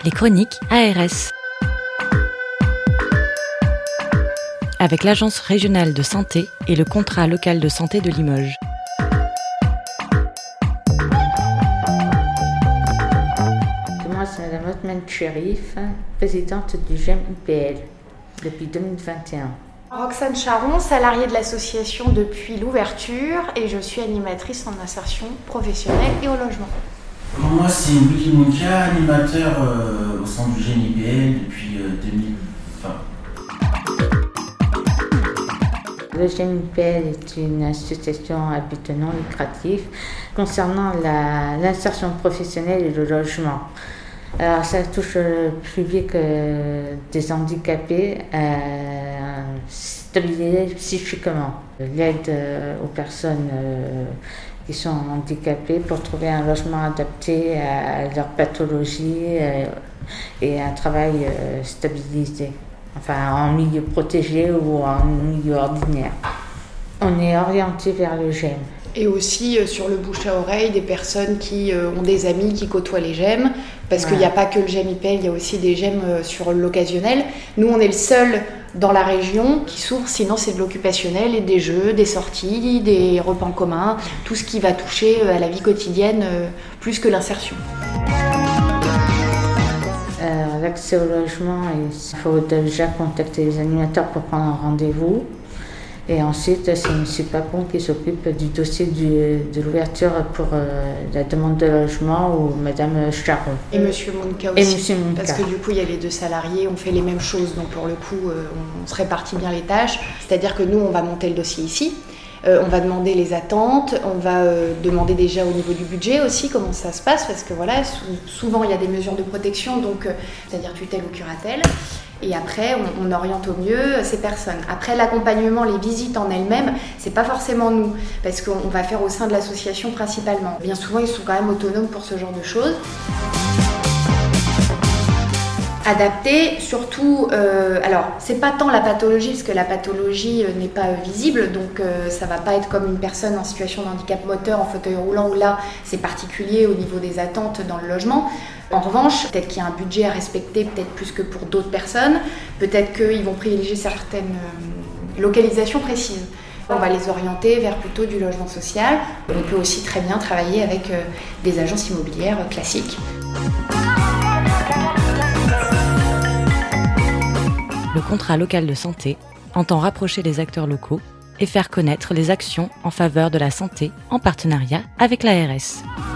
Les chroniques ARS. Avec l'Agence régionale de santé et le contrat local de santé de Limoges. Moi, c'est Mme Othman Cherif, présidente du GEM UPL depuis 2021. Roxane Charon, salariée de l'association depuis l'ouverture et je suis animatrice en insertion professionnelle et au logement. Moi, c'est Willy Monka, animateur au sein du GEM UPL depuis 2020. Le GEM UPL est une association à but non lucratif concernant l'insertion professionnelle et le logement. Alors, ça touche le public des handicapés stabilisés psychiquement. L'aide aux personnes qui sont handicapées pour trouver un logement adapté à leur pathologie et un travail stabilisé, enfin en milieu protégé ou en milieu ordinaire. On est orienté vers le GEM. Et aussi sur le bouche à oreille des personnes qui ont des amis qui côtoient les GEM, parce qu'il n'y a pas que le GEM IPL, il y a aussi des GEM sur l'occasionnel. Nous, on est le seul dans la région qui s'ouvre, sinon c'est de l'occupationnel et des jeux, des sorties, des repas en commun, tout ce qui va toucher à la vie quotidienne plus que l'insertion. L'accès au logement, il faut déjà contacter les animateurs pour prendre un rendez-vous. Et ensuite, c'est M. Papon qui s'occupe du dossier de l'ouverture pour la demande de logement ou Mme Charon. Et M. Monka aussi. Et M. Monka. Parce que du coup, il y a les deux salariés, on fait les mêmes choses. Donc pour le coup, on se répartit bien les tâches. C'est-à-dire que nous, on va monter le dossier ici. On va demander les attentes, on va demander déjà au niveau du budget aussi comment ça se passe, parce que voilà, souvent il y a des mesures de protection, donc c'est-à-dire tutelle ou curatelle. Et après, on oriente au mieux ces personnes. Après, l'accompagnement, les visites en elles-mêmes, c'est pas forcément nous, parce qu'on va faire au sein de l'association principalement. Bien souvent, ils sont quand même autonomes pour ce genre de choses. Adapté, surtout, alors c'est pas tant la pathologie, parce que la pathologie n'est pas visible, donc ça va pas être comme une personne en situation de handicap moteur, en fauteuil roulant, où là c'est particulier au niveau des attentes dans le logement. En revanche, peut-être qu'il y a un budget à respecter, peut-être plus que pour d'autres personnes, peut-être qu'ils vont privilégier certaines localisations précises. On va les orienter vers plutôt du logement social. On peut aussi très bien travailler avec des agences immobilières classiques. Le contrat local de santé entend rapprocher les acteurs locaux et faire connaître les actions en faveur de la santé en partenariat avec l'ARS.